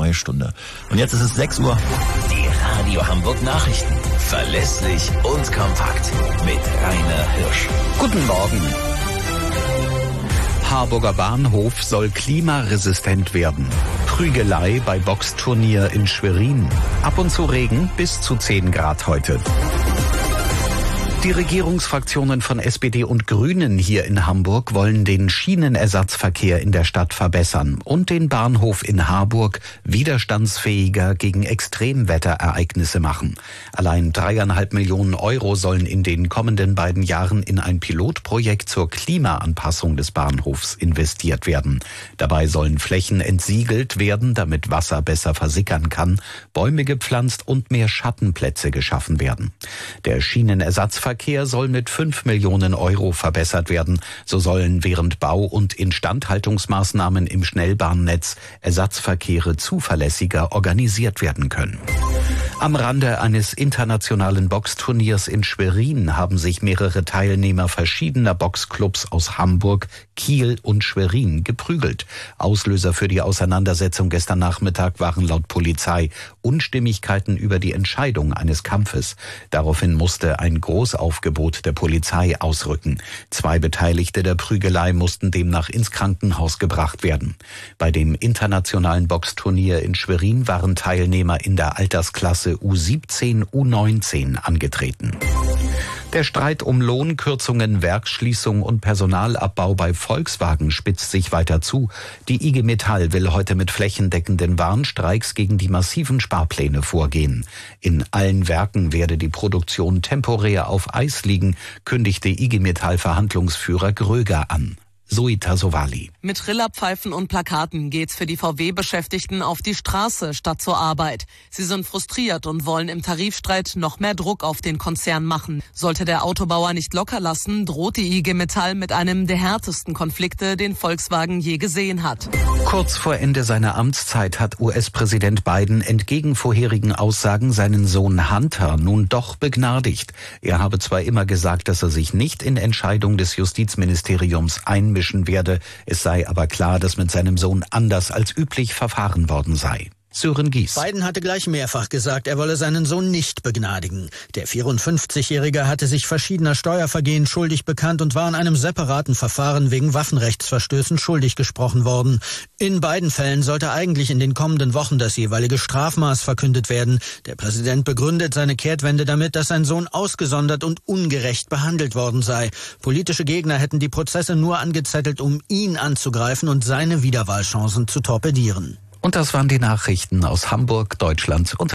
neue Stunde. Und jetzt ist es 6 Uhr. Die Radio Hamburg Nachrichten. Verlässlich und kompakt. Mit Rainer Hirsch. Guten Morgen. Harburger Bahnhof soll klimaresistent werden. Prügelei bei Boxturnier in Schwerin. Ab und zu Regen, bis zu 10 Grad heute. Die Regierungsfraktionen von SPD und Grünen hier in Hamburg wollen den Schienenersatzverkehr in der Stadt verbessern und den Bahnhof in Harburg widerstandsfähiger gegen Extremwetterereignisse machen. Allein 3,5 Millionen Euro sollen in den kommenden beiden Jahren in ein Pilotprojekt zur Klimaanpassung des Bahnhofs investiert werden. Dabei sollen Flächen entsiegelt werden, damit Wasser besser versickern kann, Bäume gepflanzt und mehr Schattenplätze geschaffen werden. Der Schienenersatzverkehr soll mit 5 Millionen Euro verbessert werden. So sollen während Bau- und Instandhaltungsmaßnahmen im Schnellbahnnetz Ersatzverkehre zuverlässiger organisiert werden können. Am Rande eines internationalen Boxturniers in Schwerin haben sich mehrere Teilnehmer verschiedener Boxclubs aus Hamburg, Kiel und Schwerin geprügelt. Auslöser für die Auseinandersetzung gestern Nachmittag waren laut Polizei Unstimmigkeiten über die Entscheidung eines Kampfes. Daraufhin musste ein Großaufgebot der Polizei ausrücken. 2 Beteiligte der Prügelei mussten demnach ins Krankenhaus gebracht werden. Bei dem internationalen Boxturnier in Schwerin waren Teilnehmer in der Altersklasse U17, U19 angetreten. Der Streit um Lohnkürzungen, Werksschließung und Personalabbau bei Volkswagen spitzt sich weiter zu. Die IG Metall will heute mit flächendeckenden Warnstreiks gegen die massiven Sparpläne vorgehen. In allen Werken werde die Produktion temporär auf Eis liegen, kündigte IG Metall-Verhandlungsführer Gröger an. Zoita Sowali. Mit Trillerpfeifen und Plakaten geht's für die VW-Beschäftigten auf die Straße statt zur Arbeit. Sie sind frustriert und wollen im Tarifstreit noch mehr Druck auf den Konzern machen. Sollte der Autobauer nicht locker lassen, droht die IG Metall mit einem der härtesten Konflikte, den Volkswagen je gesehen hat. Kurz vor Ende seiner Amtszeit hat US-Präsident Biden entgegen vorherigen Aussagen seinen Sohn Hunter nun doch begnadigt. Er habe zwar immer gesagt, dass er sich nicht in Entscheidungen des Justizministeriums einmischen werde. Es sei aber klar, dass mit seinem Sohn anders als üblich verfahren worden sei. Sören Gies. Biden hatte gleich mehrfach gesagt, er wolle seinen Sohn nicht begnadigen. Der 54-Jährige hatte sich verschiedener Steuervergehen schuldig bekannt und war in einem separaten Verfahren wegen Waffenrechtsverstößen schuldig gesprochen worden. In beiden Fällen sollte eigentlich in den kommenden Wochen das jeweilige Strafmaß verkündet werden. Der Präsident begründet seine Kehrtwende damit, dass sein Sohn ausgesondert und ungerecht behandelt worden sei. Politische Gegner hätten die Prozesse nur angezettelt, um ihn anzugreifen und seine Wiederwahlchancen zu torpedieren. Und das waren die Nachrichten aus Hamburg, Deutschland und